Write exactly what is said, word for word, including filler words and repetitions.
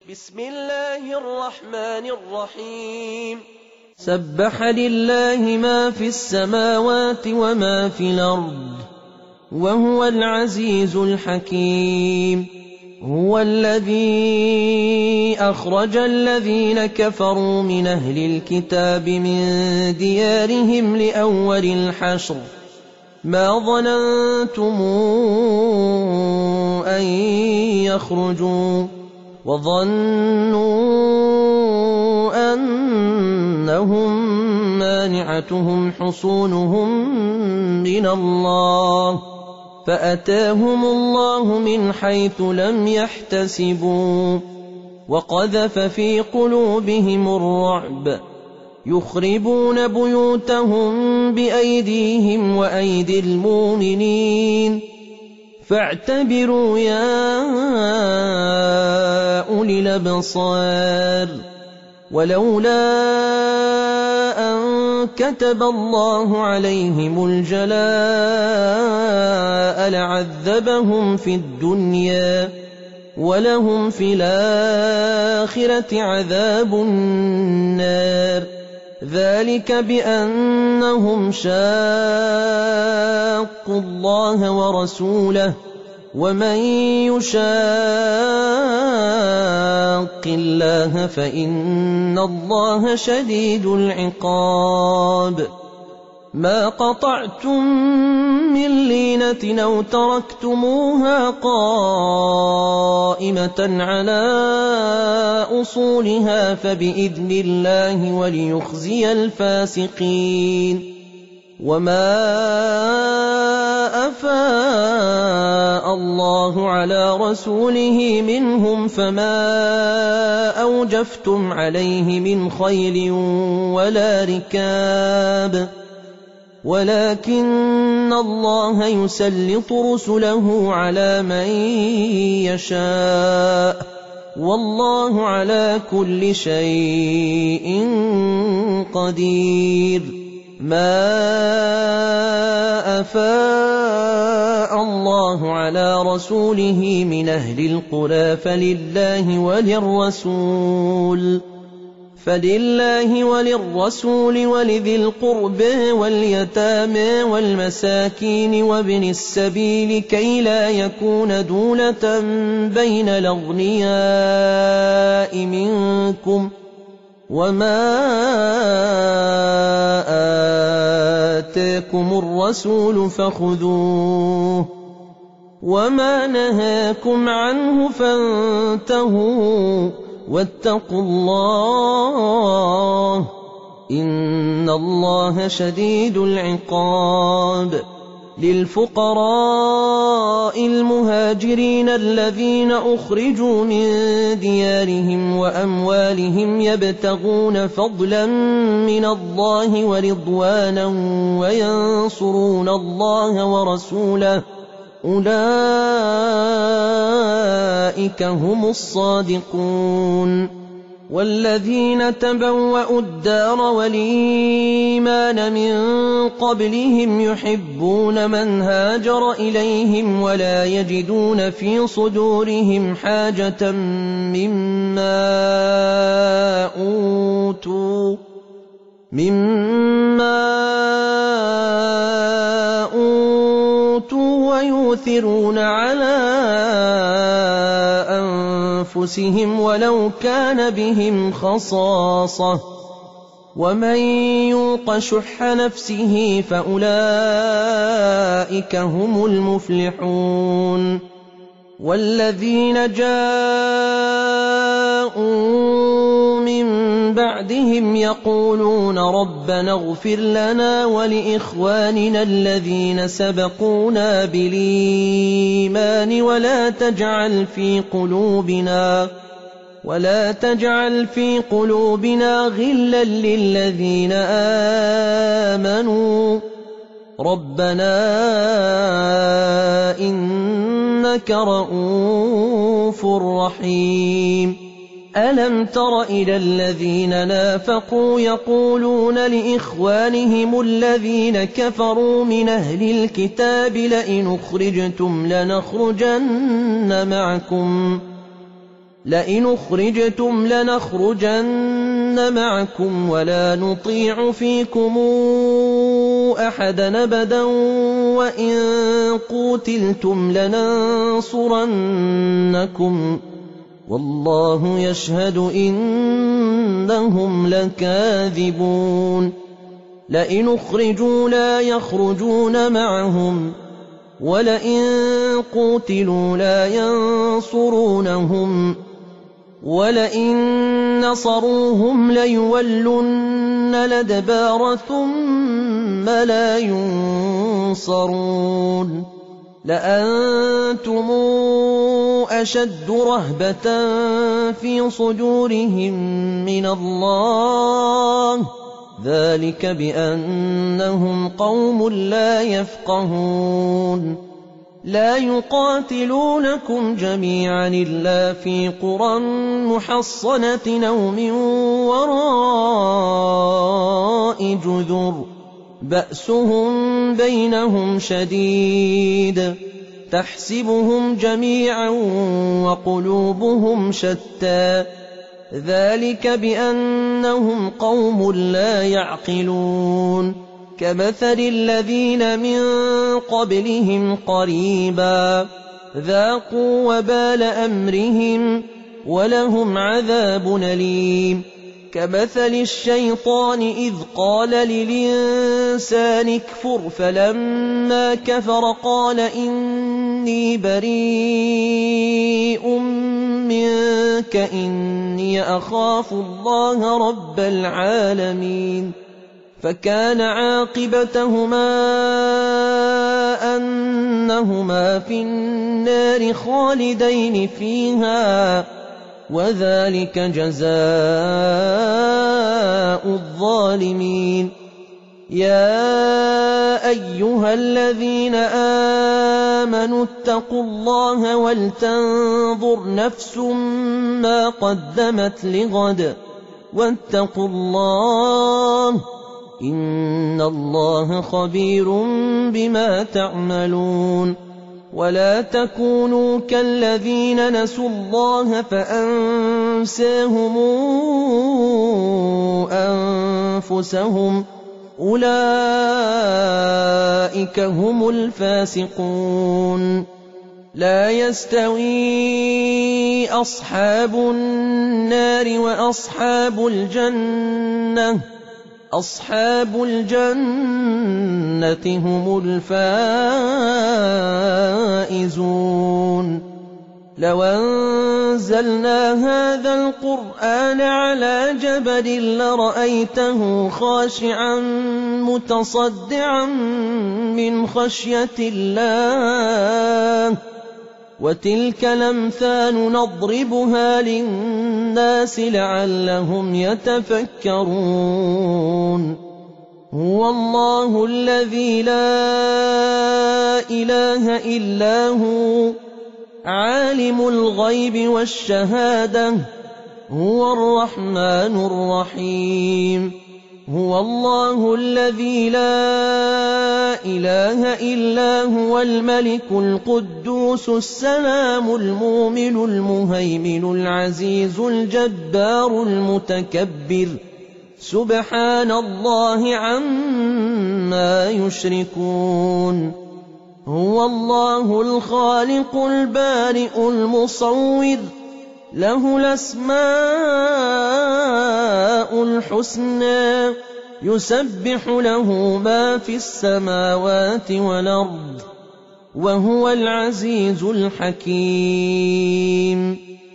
بسم الله الرحمن الرحيم سبح لله ما في السماوات وما في الأرض وهو العزيز الحكيم. هو الذي أخرج الذين كفروا من أهل الكتاب من ديارهم لأول الحشر ما ظننتم أن يخرجوا وظنوا أنهم مانعتهم حصونهم من الله فأتاهم الله من حيث لم يحتسبوا وقذف في قلوبهم الرعب يخربون بيوتهم بأيديهم وأيدي المؤمنين فاعتبروا يا أولي الأبصار. ولولا أن كتب الله عليهم الجلاء لعذبهم في الدنيا ولهم في الآخرة عذاب النار ذلك بأنهم شاقوا الله ورسوله ومن يشاق الله فإن الله شديد العقاب. ما قطعتم من لينة أو تركتموها قائمة على أصولها فبإذن الله وليخزي الفاسقين. وما أفاء الله على رسوله منهم فما أوجفتم عليه من خيل ولا ركاب ولكن الله يسلط رسله على من يشاء والله على كل شيء قدير. ما أفاء الله على رسوله من أهل القرى فلله وللرسول فلله وللرسول ولذي القرب واليتامى والمساكين وابن السبيل كي لا يكون دولة بين الأغنياء منكم وما آتاكم الرسول فخذوه وما نهاكم عنه فانتهوا واتقوا الله إن الله شديد العقاب. للفقراء المهاجرين الذين أخرجوا من ديارهم وأموالهم يبتغون فضلا من الله ورضوانا وينصرون الله ورسوله أولئك هم الصادقون. والذين تبوأوا الدار والإيمان من قبلهم يحبون من هاجر إليهم ولا يجدون في صدورهم حاجة مما أوتوا مما أوتوا ويؤثرون على أنفسهم ولو كان بهم خصاصة ومن يوق شح نفسه فأولئك هم المفلحون. والذين جاءوا من بعدهم يقولون ربنا اغفر لنا ولإخواننا الذين سبقونا بالإيمان ولا تجعل في قلوبنا ولا تجعل في قلوبنا غلا للذين آمنوا ربنا إنك رؤوف رحيم. ألم تر إلى الذين نافقوا يقولون لإخوانهم الذين كفروا من أهل الكتاب لئن أخرجتم لنخرجن معكم لئن أخرجتم لنخرجن معكم ولا نطيع فيكم أحدا أبدا وإن قوتلتم لننصرنكم والله يشهد إنهم لكاذبون لئن أخرجوا لا يخرجون معهم ولئن قوتلوا لا ينصرونهم ولئن نصروهم ليولن الأدبار ثم لا ينصرون لأنتم أشد رهبة في صدورهم من الله ذلك بأنهم قوم لا يفقهون لا يقاتلونكم جميعا إلا في قرى محصنة أو من وراء جذر بأسهم بينهم شديد تحسبهم جميعا وقلوبهم شتى ذلك بأنهم قوم لا يعقلون كمثل الذين من قبلهم قريبا ذاقوا وبال أمرهم ولهم عذاب أليم كمثل الشيطان إذ قال للإنسان اكفر فلما كفر قال إني بريء منك إني أخاف الله رب العالمين فكان عاقبتهما أنهما في النار خالدين فيها وذلك جزاء الظالمين يا أيها الذين آمنوا اتقوا الله ولتنظر نفس ما قدمت لغد واتقوا الله إن الله خبير بما تعملون ولا تكونوا كالذين نسوا الله فأنساهم أنفسهم أولئك هم الفاسقون لا يستوي أصحاب النار وأصحاب الجنة أصحاب الجنة هم الفائزون لو أنزلنا هذا القرآن على جبل لرأيته خاشعا متصدعا من خشية الله وتلك الأمثال نضربها للناس لعلهم يتفكرون هو الله الذي لا إله إلا هو عالم الغيب والشهادة هو الرحمن الرحيم هو الله الذي لا إله إلا هو الملك القدوس السلام المؤمن المهيمن العزيز الجبار المتكبر سبحان الله عما يشركون هو الله الخالق البارئ المصور له الأسماء الحسنى يسبح له ما في السماوات والأرض وهو العزيز الحكيم